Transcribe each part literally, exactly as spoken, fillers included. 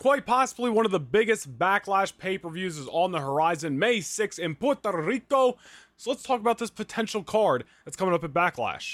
Quite possibly one of the biggest Backlash pay-per-views is on the horizon, May sixth in Puerto Rico. So let's talk about this potential card that's coming up at Backlash.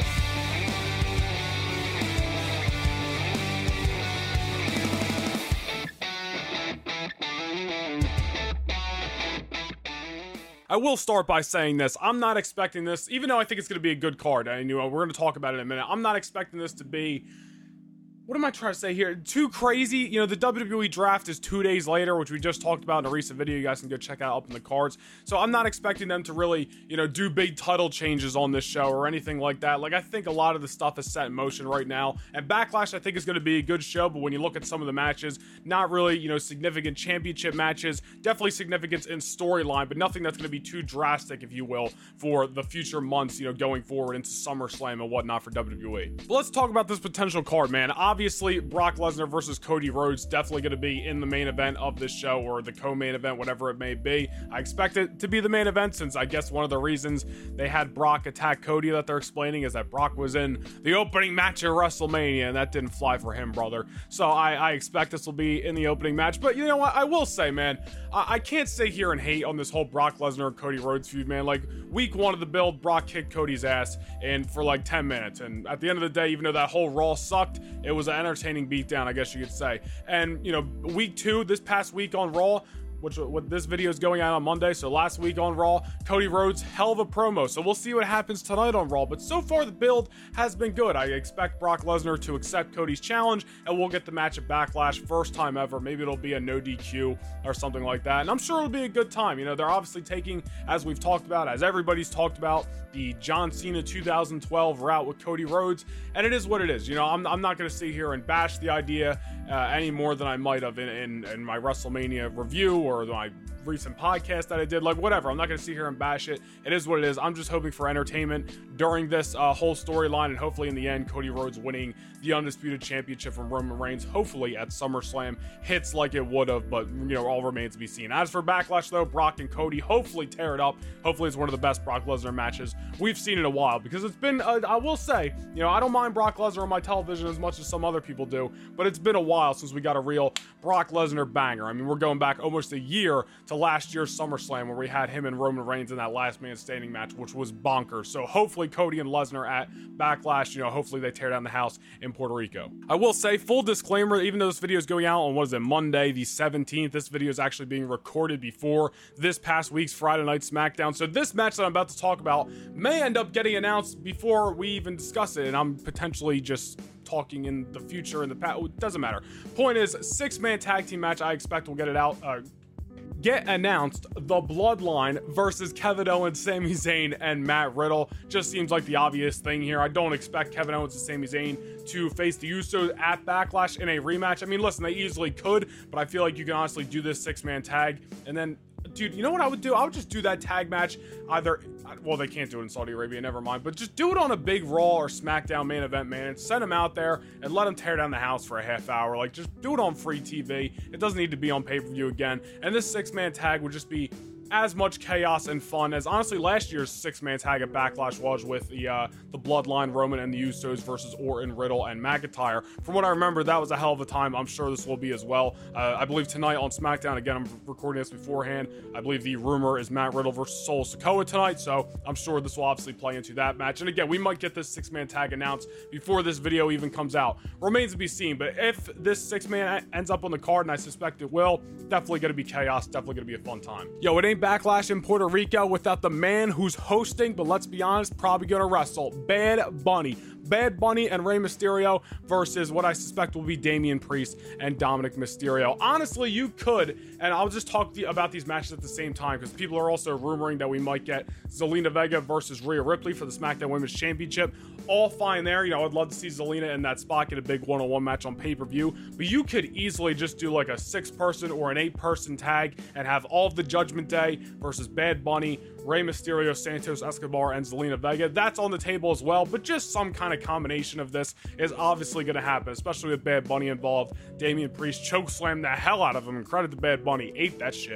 I will start by saying this. I'm not expecting this, even though I think it's going to be a good card. I knew we're going to talk about it in a minute. I'm not expecting this to be, what am I trying to say here? Too crazy. You know, the W W E draft is two days later, which we just talked about in a recent video. You guys can go check out up in the cards. So I'm not expecting them to really, you know, do big title changes on this show or anything like that. Like, I think a lot of the stuff is set in motion right now. And Backlash, I think, is going to be a good show. But when you look at some of the matches, not really, you know, significant championship matches. Definitely significance in storyline, but nothing that's going to be too drastic, if you will, for the future months, you know, going forward into SummerSlam and whatnot for W W E. But let's talk about this potential card, man. Obviously, Obviously, Brock Lesnar versus Cody Rhodes definitely going to be in the main event of this show, or the co-main event, whatever it may be. I expect it to be the main event, since I guess one of the reasons they had Brock attack Cody that they're explaining is that Brock was in the opening match at WrestleMania, and that didn't fly for him, brother. So I, I expect this will be in the opening match. But you know what? I will say, man, I, I can't sit here and hate on this whole Brock Lesnar Cody Rhodes feud, man. Like, week one of the build, Brock kicked Cody's ass in for like ten minutes, and at the end of the day, even though that whole Raw sucked, it was an entertaining beatdown, I guess you could say. And you know, week two, this past week on Raw, which what this video is going out on Monday, so last week on Raw, Cody Rhodes, hell of a promo. So we'll see what happens tonight on Raw. But so far, the build has been good. I expect Brock Lesnar to accept Cody's challenge, and we'll get the match at Backlash, first time ever. Maybe it'll be a no D Q or something like that. And I'm sure it'll be a good time. You know, they're obviously taking, as we've talked about, as everybody's talked about, the John Cena two thousand twelve route with Cody Rhodes, and it is what it is. You know, I'm, I'm not going to sit here and bash the idea uh, any more than I might have in, in, in my WrestleMania review or my recent podcast that I did, like whatever. I'm not going to sit here and bash it. It is what it is. I'm just hoping for entertainment during this uh, whole storyline, and hopefully in the end, Cody Rhodes winning the Undisputed Championship from Roman Reigns, hopefully at SummerSlam, hits like it would have, but you know, all remains to be seen. As for Backlash though, Brock and Cody hopefully tear it up. Hopefully it's one of the best Brock Lesnar matches we've seen in a while, because it's been, uh, I will say, you know, I don't mind Brock Lesnar on my television as much as some other people do, but it's been a while since we got a real Brock Lesnar banger. I mean, we're going back almost a year to last year's SummerSlam, where we had him and Roman Reigns in that last man standing match, which was bonkers. So hopefully Cody and Lesnar at Backlash, you know, hopefully they tear down the house in Puerto Rico. I will say, full disclaimer, even though this video is going out on, what is it, Monday the seventeenth, this video is actually being recorded before this past week's Friday Night SmackDown. So this match that I'm about to talk about may end up getting announced before we even discuss it, and I'm potentially just talking in the future, in the past. It doesn't matter. Point is, six-man tag team match. I expect we'll get it out uh, get announced. The Bloodline versus Kevin Owens, Sami Zayn, and Matt Riddle. Just seems like the obvious thing here. I don't expect Kevin Owens and Sami Zayn to face the Usos at Backlash in a rematch. I mean, listen, they easily could, but I feel like you can honestly do this six-man tag, and then, dude, you know what I would do? I would just do that tag match either, well, they can't do it in Saudi Arabia, never mind, but just do it on a big Raw or SmackDown main event, man. Send them out there and let them tear down the house for a half hour. Like, just do it on free T V. It doesn't need to be on pay-per-view again. And this six-man tag would just be as much chaos and fun as honestly last year's six-man tag at Backlash was, with the uh, the Bloodline, Roman and the Usos versus Orton, Riddle, and McIntyre. From what I remember, that was a hell of a time. I'm sure this will be as well. Uh, I believe tonight on SmackDown, again, I'm recording this beforehand, I believe the rumor is Matt Riddle versus Solo Sikoa tonight, so I'm sure this will obviously play into that match. And again, we might get this six-man tag announced before this video even comes out. Remains to be seen, but if this six-man ends up on the card, and I suspect it will, definitely going to be chaos, definitely going to be a fun time. Yo, it ain't Backlash in Puerto Rico without the man who's hosting, but let's be honest, probably gonna wrestle, Bad Bunny. Bad Bunny and Rey Mysterio versus what I suspect will be Damian Priest and Dominic Mysterio. Honestly, you could, and I'll just talk to you about these matches at the same time, because people are also rumoring that we might get Zelina Vega versus Rhea Ripley for the SmackDown Women's Championship. All fine there. You know, I'd love to see Zelina in that spot get a big one-on-one match on pay-per-view, but you could easily just do like a six-person or an eight-person tag and have all of the Judgment Day versus Bad Bunny, Rey Mysterio, Santos Escobar, and Zelina Vega. That's on the table as well, but just some kind of combination of this is obviously going to happen, especially with Bad Bunny involved. Damian Priest chokeslammed the hell out of him, and credit to Bad Bunny, ate that shit.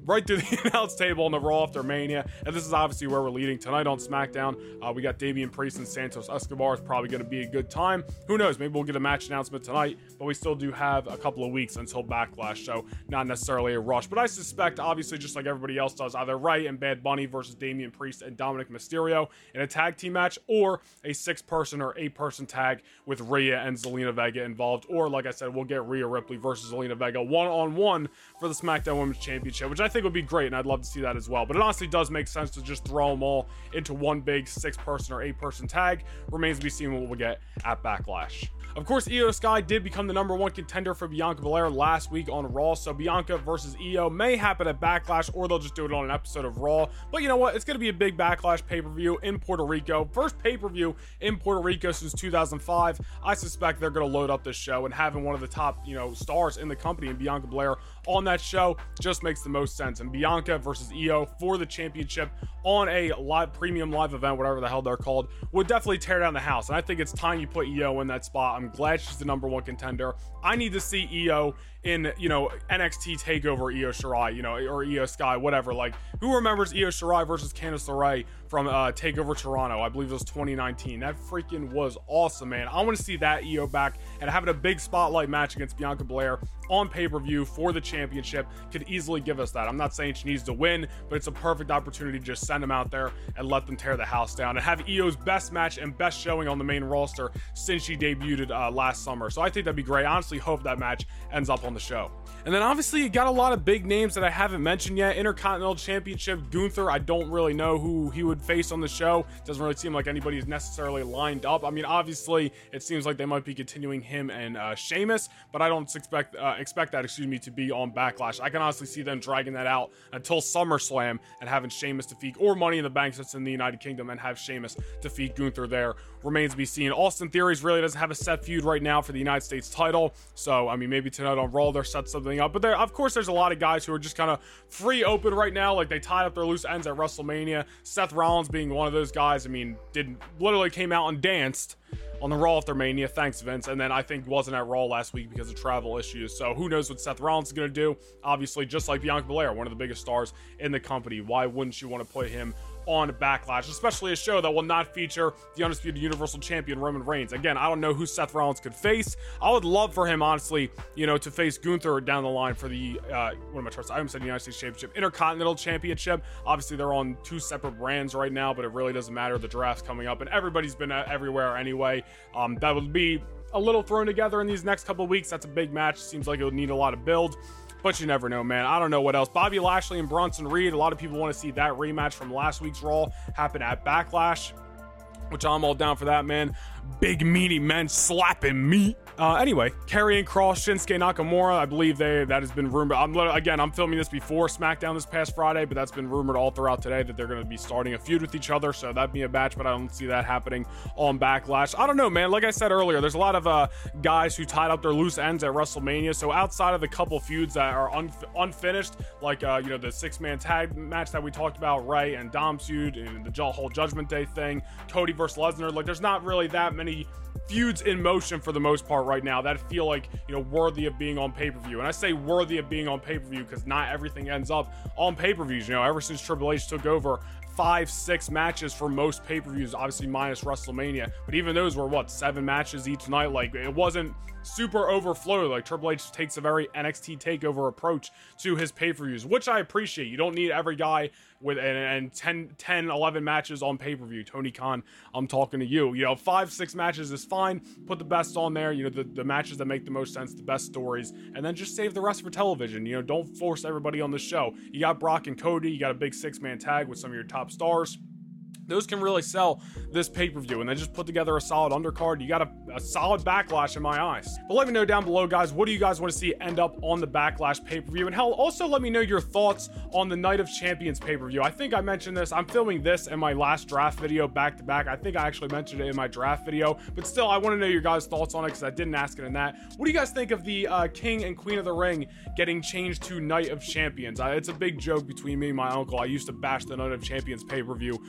right through the announce table on the Raw after Mania, and this is obviously where we're leading tonight on SmackDown. Uh, we got Damian Priest and Santos Escobar. It's probably going to be a good time. Who knows? Maybe we'll get a match announcement tonight, but we still do have a couple of weeks until Backlash, so not necessarily a rush. But I suspect, obviously, just like everybody else does, either Ray and Bad Bunny versus Damian Priest and Dominic Mysterio in a tag team match, or a six-person or eight-person tag with Rhea and Zelina Vega involved, or like I said, we'll get Rhea Ripley versus Zelina Vega one-on-one for the SmackDown Women's Championship, which I think would be great, and I'd love to see that as well. But it honestly does make sense to just throw them all into one big six-person or eight-person tag. Remains to be seen what we'll get at Backlash. Of course, Io Sky did become the number one contender for Bianca Belair last week on Raw, so Bianca versus Io may happen at Backlash, or they'll just do it on an episode of Raw. But you know what? It's going to be a big Backlash pay-per-view in Puerto Rico. First pay-per-view in Puerto Rico since two thousand five. I suspect they're going to load up this show, and having one of the top, you know, stars in the company and Bianca Belair on that show just makes the most sense. And Bianca versus Io for the championship on a live premium live event, whatever the hell they're called, would definitely tear down the house. And I think it's time you put Io in that spot. I'm glad she's the number one contender. I need to see Io in, you know, N X T TakeOver Io Shirai, you know, or Io Sky, whatever. Like, who remembers Io Shirai versus Candice LeRae from uh, TakeOver Toronto? I believe it was twenty nineteen. That freaking was awesome, man. I want to see that Io back, and having a big spotlight match against Bianca Belair on pay-per-view for the championship could easily give us that. I'm not saying she needs to win, but it's a perfect opportunity to just send them out there and let them tear the house down and have Io's best match and best showing on the main roster since she debuted uh, last summer. So I think that'd be great. I honestly hope that match ends up on the show. And then obviously you got a lot of big names that I haven't mentioned yet. Intercontinental Championship Gunther, I don't really know who he would face on the show. Doesn't really seem like anybody's necessarily lined up. I mean, obviously it seems like they might be continuing him and uh, Sheamus, but I don't expect uh, expect that, excuse me, to be on Backlash. I can honestly see them dragging that out until SummerSlam and having Sheamus defeat, or Money in the Bank since in the United Kingdom, and have Sheamus defeat Gunther there. Remains to be seen. Austin Theories really doesn't have a set feud right now for the United States title, so I mean, maybe tonight on Raw they'll set something up. But there, of course, there's a lot of guys who are just kind of free open right now. Like, they tied up their loose ends at WrestleMania. Seth Rollins being one of those guys. I mean, did literally came out and danced on the Raw after Mania. Thanks, Vince. And then I think wasn't at Raw last week because of travel issues. So who knows what Seth Rollins is going to do? Obviously, just like Bianca Belair, one of the biggest stars in the company. Why wouldn't you want to put him on Backlash, especially a show that will not feature the Undisputed Universal Champion Roman Reigns? Again, I don't know who Seth Rollins could face. I would love for him, honestly, you know, to face Gunther down the line for the, uh, what am I trying to say? I almost said United States Championship, Intercontinental Championship. Obviously, they're on two separate brands right now, but it really doesn't matter. The draft's coming up, and everybody's been uh, everywhere anyway. Um, that would be a little thrown together in these next couple of weeks. That's a big match. Seems like it would need a lot of build. But you never know, man. I don't know what else. Bobby Lashley and Bronson Reed. A lot of people want to see that rematch from last week's Raw happen at Backlash, which I'm all down for that, man. Big meaty men slapping meat. Uh, anyway, Karrion Kross, Shinsuke Nakamura. I believe they that has been rumored. I'm again, I'm filming this before SmackDown this past Friday, but that's been rumored all throughout today that they're going to be starting a feud with each other. So that'd be a match, but I don't see that happening on Backlash. I don't know, man. Like I said earlier, there's a lot of uh, guys who tied up their loose ends at WrestleMania. So outside of the couple feuds that are un- unfinished, like uh, you know the six-man tag match that we talked about, Ray and Dom's feud, and the whole Judgment Day thing, Cody versus Lesnar. Like, there's not really that many feuds in motion for the most part right now that feel like, you know, worthy of being on pay-per-view. And I say worthy of being on pay-per-view because not everything ends up on pay-per-views. You know, ever since Triple H took over, five, six matches for most pay-per-views, obviously minus WrestleMania, but even those were what, seven matches each night. Like, it wasn't super overflow. Like, Triple H takes a very N X T takeover approach to his pay-per-views, which I appreciate. You don't need every guy with and, and ten, ten, eleven matches on pay-per-view. Tony Khan, I'm talking to you. You know, five, six matches is fine. Put the best on there, you know, the, the matches that make the most sense, the best stories, and then just save the rest for television. You know, don't force everybody on the show. You got Brock and Cody, you got a big six-man tag with some of your top stars. Those can really sell this pay-per-view, and then just put together a solid undercard. You got a, a solid Backlash in my eyes. But let me know down below, guys, what do you guys want to see end up on the Backlash pay-per-view? And hell, also let me know your thoughts on the Night of Champions pay-per-view. I think I mentioned this. I'm filming this in my last draft video back to back. I think I actually mentioned it in my draft video, but still, I want to know your guys' thoughts on it because I didn't ask it in that. What do you guys think of the uh, King and Queen of the Ring getting changed to Night of Champions? Uh, it's a big joke between me and my uncle. I used to bash the Night of Champions pay-per-view all the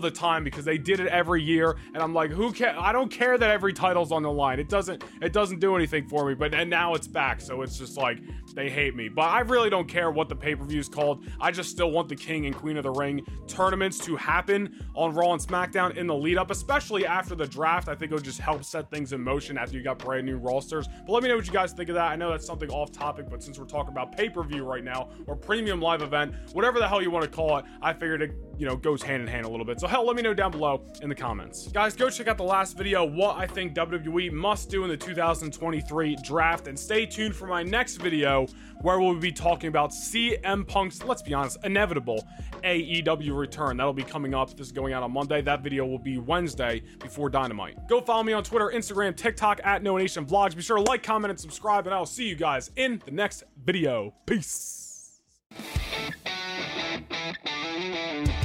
the time because they did it every year, and I'm like, who care? I don't care that every title's on the line. It doesn't it doesn't do anything for me. But and now it's back, so it's just like they hate me. But I really don't care what the pay-per-view is called. I just still want the King and Queen of the Ring tournaments to happen on Raw and SmackDown in the lead up, especially after the draft. I think it would just help set things in motion after you got brand new rosters. But let me know what you guys think of that. I know that's something off topic, but since we're talking about pay-per-view right now, or premium live event, whatever the hell you want to call it, I figured it, you know, goes hand in hand a little bit. So hell, let me know down below in the comments. Guys, go check out the last video, what I think W W E must do in the two thousand twenty-three draft, and stay tuned for my next video where we'll be talking about C M Punk's, let's be honest, inevitable A E W return. That'll be coming up. This is going out on Monday. That video will be Wednesday before Dynamite. Go follow me on Twitter, Instagram, TikTok at Noah Nation Vlogs. Be sure to like, comment, and subscribe, and I'll see you guys in the next video. Peace.